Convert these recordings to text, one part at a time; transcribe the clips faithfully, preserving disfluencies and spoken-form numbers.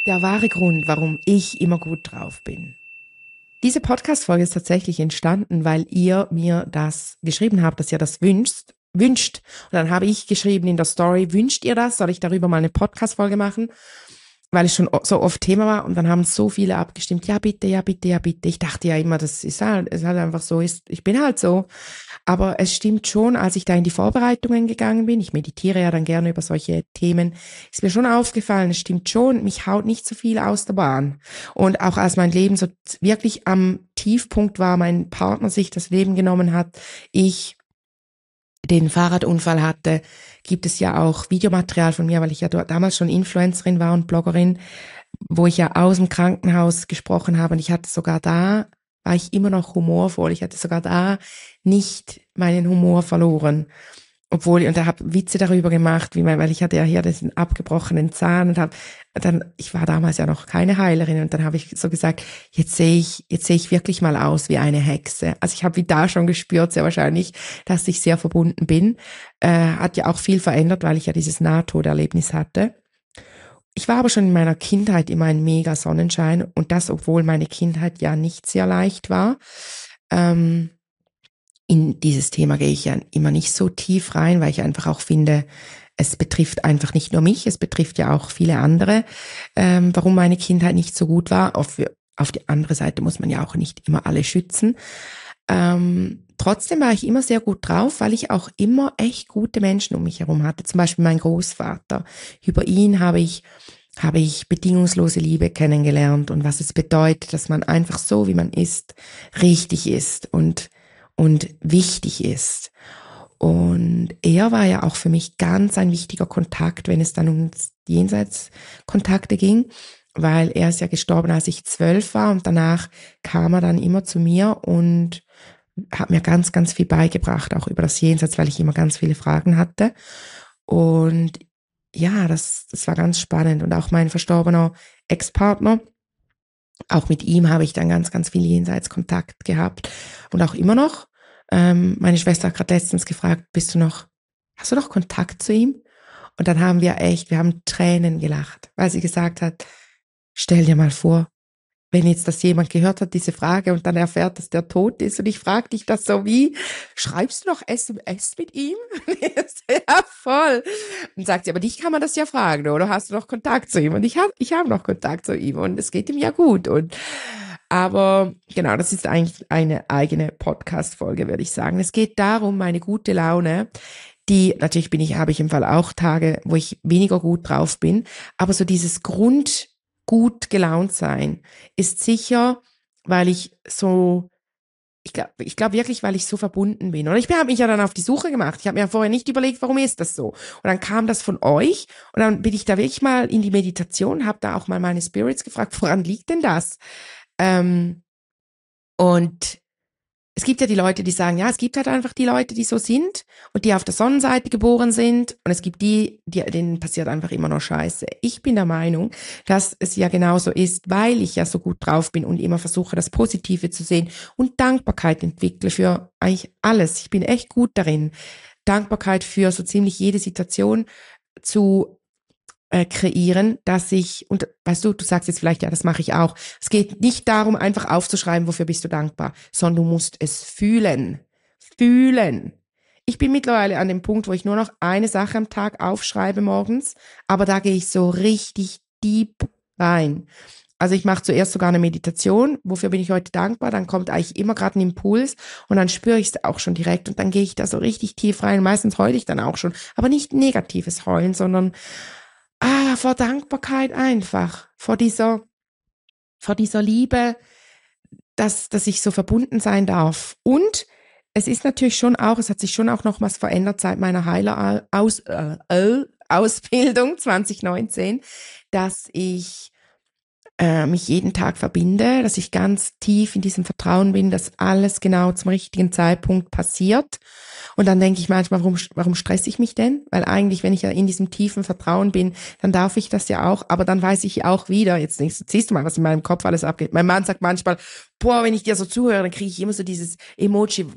Der wahre Grund, warum ich immer gut drauf bin. Diese Podcast-Folge ist tatsächlich entstanden, weil ihr mir das geschrieben habt, dass ihr das wünscht. wünscht. Und dann habe ich geschrieben in der Story, wünscht ihr das? Soll ich darüber mal eine Podcast-Folge machen? Weil es schon so oft Thema war und dann haben so viele abgestimmt, ja bitte, ja bitte, ja bitte. Ich dachte ja immer, das ist halt, es halt einfach so ist, ich bin halt so. Aber es stimmt schon, als ich da in die Vorbereitungen gegangen bin, ich meditiere ja dann gerne über solche Themen, ist mir schon aufgefallen, es stimmt schon, mich haut nicht so viel aus der Bahn. Und auch als mein Leben so wirklich am Tiefpunkt war, mein Partner sich das Leben genommen hat, ich den Fahrradunfall hatte, gibt es ja auch Videomaterial von mir, weil ich ja damals schon Influencerin war und Bloggerin, wo ich ja aus dem Krankenhaus gesprochen habe und ich hatte sogar da, war ich immer noch humorvoll, ich hatte sogar da nicht meinen Humor verloren. Obwohl, und er hat Witze darüber gemacht, wie man, weil ich hatte ja hier diesen abgebrochenen Zahn und habe dann, ich war damals ja noch keine Heilerin und dann habe ich so gesagt, jetzt sehe ich, jetzt sehe ich wirklich mal aus wie eine Hexe. Also ich habe wie da schon gespürt, sehr wahrscheinlich, dass ich sehr verbunden bin. Äh, hat ja auch viel verändert, weil ich ja dieses Nahtoderlebnis hatte. Ich war aber schon in meiner Kindheit immer ein mega Sonnenschein und das, obwohl meine Kindheit ja nicht sehr leicht war. Ähm, In dieses Thema gehe ich ja immer nicht so tief rein, weil ich einfach auch finde, es betrifft einfach nicht nur mich, es betrifft ja auch viele andere, ähm, warum meine Kindheit nicht so gut war. Auf, auf die andere Seite muss man ja auch nicht immer alle schützen. Ähm, trotzdem war ich immer sehr gut drauf, weil ich auch immer echt gute Menschen um mich herum hatte. Zum Beispiel mein Großvater. Über ihn habe ich habe ich bedingungslose Liebe kennengelernt und was es bedeutet, dass man einfach so, wie man ist, richtig ist und und wichtig ist. Und er war ja auch für mich ganz ein wichtiger Kontakt, wenn es dann um Jenseitskontakte ging, weil er ist ja gestorben, als ich zwölf war und danach kam er dann immer zu mir und hat mir ganz, ganz viel beigebracht, auch über das Jenseits, weil ich immer ganz viele Fragen hatte. Und ja, das, das war ganz spannend. Und auch mein verstorbener Ex-Partner, auch mit ihm habe ich dann ganz, ganz viel Jenseitskontakt gehabt und auch immer noch. Ähm, meine Schwester hat gerade letztens gefragt, bist du noch, hast du noch Kontakt zu ihm? Und dann haben wir echt, wir haben Tränen gelacht, weil sie gesagt hat, stell dir mal vor, wenn jetzt das jemand gehört hat, diese Frage, und dann erfährt, dass der tot ist und ich frage dich das so wie, schreibst du noch S M S mit ihm? Ja, voll. Und sagt sie, aber dich kann man das ja fragen, oder hast du noch Kontakt zu ihm? Und ich habe ich hab noch Kontakt zu ihm und es geht ihm ja gut. Und aber genau, das ist eigentlich eine eigene Podcast-Folge, würde ich sagen. Es geht darum, meine gute Laune, die, natürlich bin ich, habe ich im Fall auch Tage, wo ich weniger gut drauf bin, aber so dieses Grund, gut gelaunt sein, ist sicher, weil ich so, ich glaube ich glaub wirklich, weil ich so verbunden bin. Und ich habe mich ja dann auf die Suche gemacht. Ich habe mir ja vorher nicht überlegt, warum ist das so. Und dann kam das von euch und dann bin ich da wirklich mal in die Meditation, habe da auch mal meine Spirits gefragt, woran liegt denn das? Ähm, und es gibt ja die Leute, die sagen, ja, es gibt halt einfach die Leute, die so sind und die auf der Sonnenseite geboren sind und es gibt die, die denen passiert einfach immer noch Scheiße. Ich bin der Meinung, dass es ja genauso ist, weil ich ja so gut drauf bin und immer versuche, das Positive zu sehen und Dankbarkeit entwickle für eigentlich alles. Ich bin echt gut darin, Dankbarkeit für so ziemlich jede Situation zu äh, kreieren, dass ich, und weißt du, du sagst jetzt vielleicht, ja, das mache ich auch. Es geht nicht darum, einfach aufzuschreiben, wofür bist du dankbar, sondern du musst es fühlen. Fühlen. Ich bin mittlerweile an dem Punkt, wo ich nur noch eine Sache am Tag aufschreibe morgens, aber da gehe ich so richtig deep rein. Also ich mache zuerst sogar eine Meditation, wofür bin ich heute dankbar, dann kommt eigentlich immer gerade ein Impuls und dann spüre ich es auch schon direkt und dann gehe ich da so richtig tief rein. Meistens heule ich dann auch schon, aber nicht negatives Heulen, sondern Ah, vor Dankbarkeit einfach, vor dieser, vor dieser Liebe, dass, dass ich so verbunden sein darf. Und es ist natürlich schon auch, es hat sich schon auch noch was verändert seit meiner Heiler-Aus, äh, äh, Ausbildung zwanzig neunzehn, dass ich äh, mich jeden Tag verbinde, dass ich ganz tief in diesem Vertrauen bin, dass alles genau zum richtigen Zeitpunkt passiert. Und dann denke ich manchmal, warum, warum stresse ich mich denn? Weil eigentlich, wenn ich ja in diesem tiefen Vertrauen bin, dann darf ich das ja auch. Aber dann weiß ich auch wieder, jetzt denkst, siehst du mal, was in meinem Kopf alles abgeht. Mein Mann sagt manchmal, boah, wenn ich dir so zuhöre, dann kriege ich immer so dieses Emoji,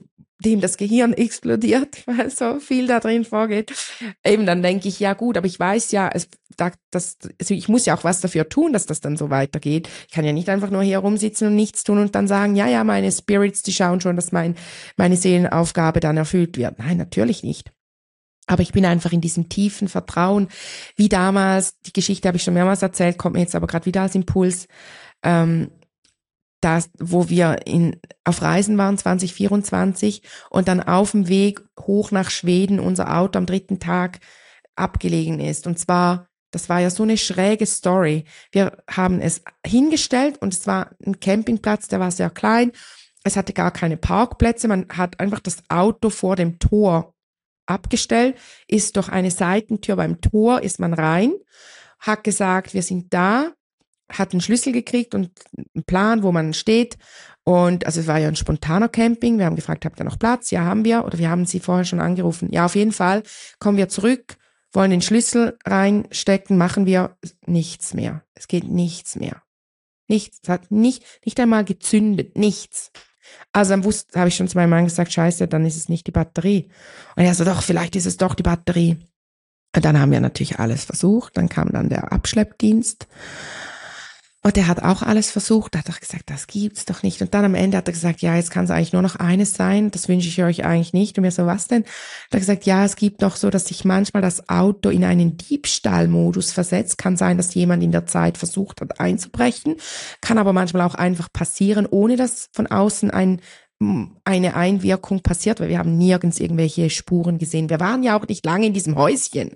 dem das Gehirn explodiert, weil so viel da drin vorgeht. Eben dann denke ich, ja gut, aber ich weiß ja, es, da, das, also ich muss ja auch was dafür tun, dass das dann so weitergeht. Ich kann ja nicht einfach nur hier rumsitzen und nichts tun und dann sagen, ja, ja, meine Spirits, die schauen schon, dass mein, meine Seelenaufgabe dann erfüllt wird. Nein, natürlich nicht. Aber ich bin einfach in diesem tiefen Vertrauen, wie damals, die Geschichte habe ich schon mehrmals erzählt, kommt mir jetzt aber gerade wieder als Impuls, ähm, das, wo wir in, auf Reisen waren, zwanzig vierundzwanzig, und dann auf dem Weg hoch nach Schweden unser Auto am dritten Tag abgelegen ist. Und zwar, das war ja so eine schräge Story. Wir haben es hingestellt und es war ein Campingplatz, der war sehr klein. Es hatte gar keine Parkplätze. Man hat einfach das Auto vor dem Tor abgestellt, ist durch eine Seitentür beim Tor, ist man rein, hat gesagt, wir sind da, hat einen Schlüssel gekriegt und einen Plan, wo man steht. Und also es war ja ein spontaner Camping. Wir haben gefragt, habt ihr noch Platz? Ja, haben wir. Oder wir haben sie vorher schon angerufen. Ja, auf jeden Fall kommen wir zurück, wollen den Schlüssel reinstecken, machen wir nichts mehr. Es geht nichts mehr. Nichts. Es hat nicht, nicht einmal gezündet. Nichts. Also dann wusste, habe ich schon zu meinem Mann gesagt, scheiße, dann ist es nicht die Batterie. Und er so, doch, vielleicht ist es doch die Batterie. Und dann haben wir natürlich alles versucht. Dann kam dann der Abschleppdienst. Und der hat auch alles versucht. Da hat er gesagt, das gibt's doch nicht. Und dann am Ende hat er gesagt, ja, jetzt kann es eigentlich nur noch eines sein. Das wünsche ich euch eigentlich nicht. Und mir so, was denn? Hat er gesagt, ja, es gibt doch so, dass sich manchmal das Auto in einen Diebstahlmodus versetzt. Kann sein, dass jemand in der Zeit versucht hat einzubrechen. Kann aber manchmal auch einfach passieren, ohne dass von außen ein eine Einwirkung passiert, weil wir haben nirgends irgendwelche Spuren gesehen. Wir waren ja auch nicht lange in diesem Häuschen.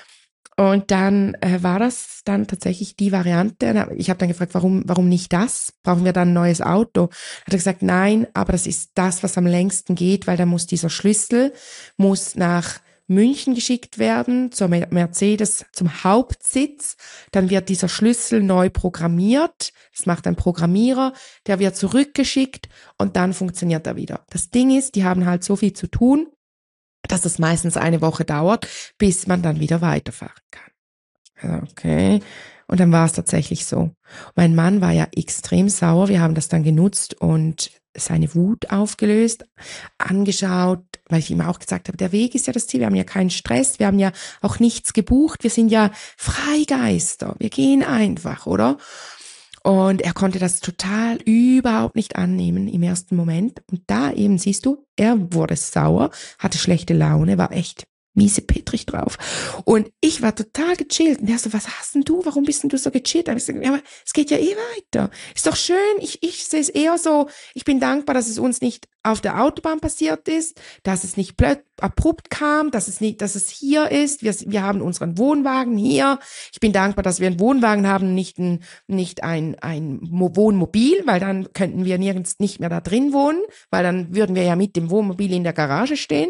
Und dann äh, war das dann tatsächlich die Variante. Ich habe dann gefragt, warum warum nicht das? Brauchen wir dann ein neues Auto? Hat er gesagt, nein, aber das ist das, was am längsten geht, weil da muss dieser Schlüssel muss nach München geschickt werden, zur Mercedes, zum Hauptsitz. Dann wird dieser Schlüssel neu programmiert. Das macht ein Programmierer, der wird zurückgeschickt und dann funktioniert er wieder. Das Ding ist, die haben halt so viel zu tun, dass das meistens eine Woche dauert, bis man dann wieder weiterfahren kann. Okay. Und dann war es tatsächlich so. Mein Mann war ja extrem sauer. Wir haben das dann genutzt und seine Wut aufgelöst, angeschaut, weil ich ihm auch gesagt habe, der Weg ist ja das Ziel. Wir haben ja keinen Stress. Wir haben ja auch nichts gebucht. Wir sind ja Freigeister. Wir gehen einfach, oder? Und er konnte das total überhaupt nicht annehmen im ersten Moment. Und da eben, siehst du, er wurde sauer, hatte schlechte Laune, war echt miesepetrig drauf. Und ich war total gechillt. Und er so, was hast denn du? Warum bist denn du so gechillt? Da habe ich gesagt, ja, aber es geht ja eh weiter. Ist doch schön. Ich, ich sehe es eher so, ich bin dankbar, dass es uns nicht auf der Autobahn passiert ist, dass es nicht plötzlich abrupt kam, dass es nicht, dass es hier ist. Wir, wir haben unseren Wohnwagen hier. Ich bin dankbar, dass wir einen Wohnwagen haben, nicht ein, nicht ein, ein Wohnmobil, weil dann könnten wir nirgends nicht mehr da drin wohnen, weil dann würden wir ja mit dem Wohnmobil in der Garage stehen.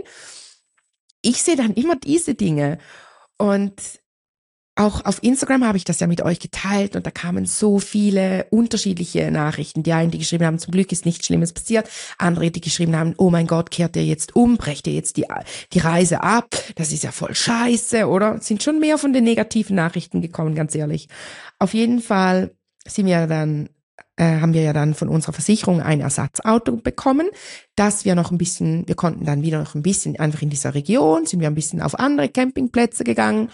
Ich sehe dann immer diese Dinge und auch auf Instagram habe ich das ja mit euch geteilt und da kamen so viele unterschiedliche Nachrichten. Die einen, die geschrieben haben, zum Glück ist nichts Schlimmes passiert. Andere, die geschrieben haben, oh mein Gott, kehrt ihr jetzt um, brecht ihr jetzt die, die Reise ab. Das ist ja voll scheiße, oder? Es sind schon mehr von den negativen Nachrichten gekommen, ganz ehrlich. Auf jeden Fall sind wir dann Äh, haben wir ja dann von unserer Versicherung ein Ersatzauto bekommen, dass wir noch ein bisschen, wir konnten dann wieder noch ein bisschen einfach in dieser Region, sind wir ein bisschen auf andere Campingplätze gegangen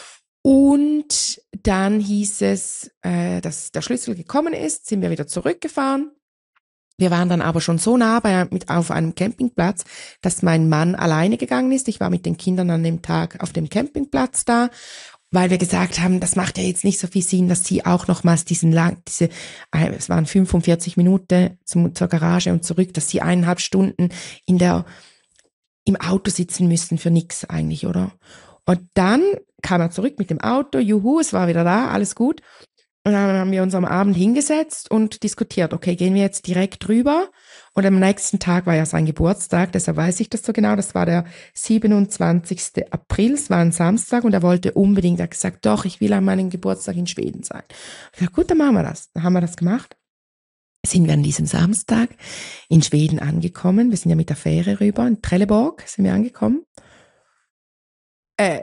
und dann hieß es, äh, dass der Schlüssel gekommen ist, sind wir wieder zurückgefahren. Wir waren dann aber schon so nah bei, mit, auf einem Campingplatz, dass mein Mann alleine gegangen ist. Ich war mit den Kindern an dem Tag auf dem Campingplatz da, weil wir gesagt haben, das macht ja jetzt nicht so viel Sinn, dass sie auch nochmals diesen lang, diese, es waren fünfundvierzig Minuten zum, zur Garage und zurück, dass sie eineinhalb Stunden in der, im Auto sitzen müssen für nix eigentlich, oder? Und dann kam er zurück mit dem Auto, juhu, es war wieder da, alles gut. Und dann haben wir uns am Abend hingesetzt und diskutiert, okay, gehen wir jetzt direkt rüber? Und am nächsten Tag war ja sein Geburtstag, deshalb weiß ich das so genau, das war der siebenundzwanzigsten April, es war ein Samstag und er wollte unbedingt, er hat gesagt, doch, ich will an meinem Geburtstag in Schweden sein. Ich dachte, gut, dann machen wir das. Dann haben wir das gemacht. Sind wir an diesem Samstag in Schweden angekommen, wir sind ja mit der Fähre rüber, in Trelleborg sind wir angekommen. Äh,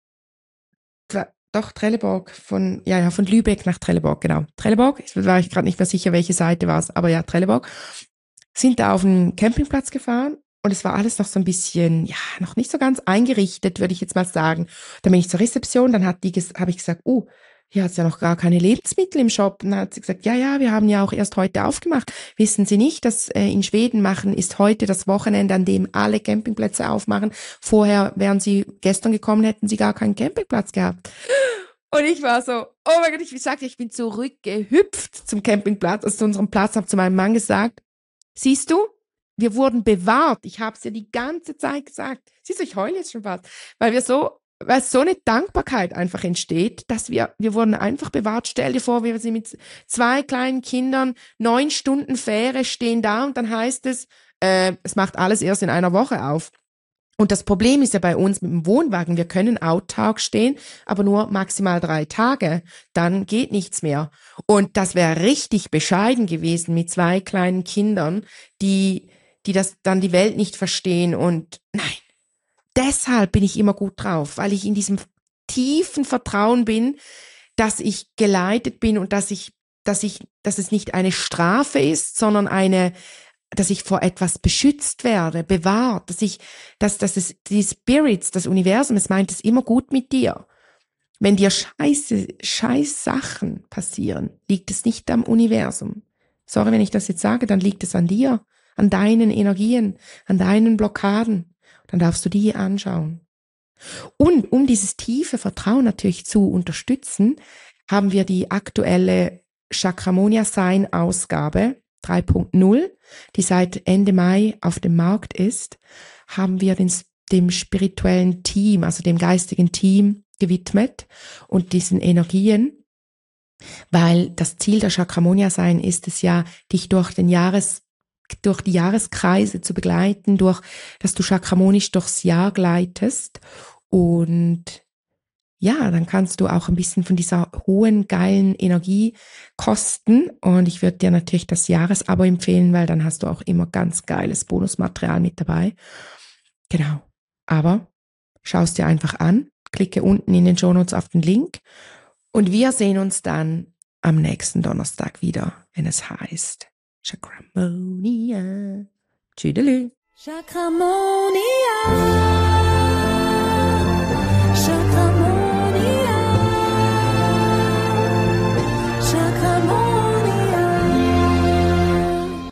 Doch, Trelleborg, von, ja, ja, von Lübeck nach Trelleborg, genau. Trelleborg, ich war ich gerade nicht mehr sicher, welche Seite war es, aber ja, Trelleborg. Sind da auf einen Campingplatz gefahren und es war alles noch so ein bisschen, ja, noch nicht so ganz eingerichtet, würde ich jetzt mal sagen. Dann bin ich zur Rezeption, dann hat die, habe ich gesagt, oh, hier hat's ja noch gar keine Lebensmittel im Shop. Und dann hat sie gesagt, ja, ja, wir haben ja auch erst heute aufgemacht. Wissen Sie nicht, dass äh, in Schweden machen ist heute das Wochenende, an dem alle Campingplätze aufmachen. Vorher wären Sie gestern gekommen, hätten Sie gar keinen Campingplatz gehabt. Und ich war so, oh mein Gott, ich sagte, ich bin zurückgehüpft zum Campingplatz, also zu unserem Platz, habe zu meinem Mann gesagt, siehst du, wir wurden bewahrt. Ich habe es ja die ganze Zeit gesagt. Siehst du, ich heule jetzt schon fast, weil wir so, weil so eine Dankbarkeit einfach entsteht, dass wir, wir wurden einfach bewahrt. Stell dir vor, wir sind mit zwei kleinen Kindern, neun Stunden Fähre, stehen da und dann heißt es, äh, es macht alles erst in einer Woche auf. Und das Problem ist ja bei uns mit dem Wohnwagen, wir können autark stehen, aber nur maximal drei Tage. Dann geht nichts mehr. Und das wäre richtig bescheiden gewesen mit zwei kleinen Kindern, die, die das dann die Welt nicht verstehen. Und nein, deshalb bin ich immer gut drauf, weil ich in diesem tiefen Vertrauen bin, dass ich geleitet bin und dass ich, dass ich, dass es nicht eine Strafe ist, sondern eine, dass ich vor etwas beschützt werde, bewahrt, dass ich, dass, dass es, die Spirits, das Universum, es meint es immer gut mit dir. Wenn dir scheiße, scheiß Sachen passieren, liegt es nicht am Universum. Sorry, wenn ich das jetzt sage, dann liegt es an dir, an deinen Energien, an deinen Blockaden. Dann darfst du die anschauen. Und um dieses tiefe Vertrauen natürlich zu unterstützen, haben wir die aktuelle Chakramonia-Sein-Ausgabe drei Punkt null, die seit Ende Mai auf dem Markt ist, haben wir den, dem spirituellen Team, also dem geistigen Team gewidmet und diesen Energien, weil das Ziel der Chakramonia-Sein ist es ja, dich durch den Jahres, durch die Jahreskreise zu begleiten, durch, dass du chakramonisch durchs Jahr gleitest und ja, dann kannst du auch ein bisschen von dieser hohen, geilen Energie kosten. Und ich würde dir natürlich das Jahresabo empfehlen, weil dann hast du auch immer ganz geiles Bonusmaterial mit dabei. Genau. Aber schau es dir einfach an, klicke unten in den Shownotes auf den Link und wir sehen uns dann am nächsten Donnerstag wieder, wenn es heißt Chakramonia. Tschüdelü. Chakramonia.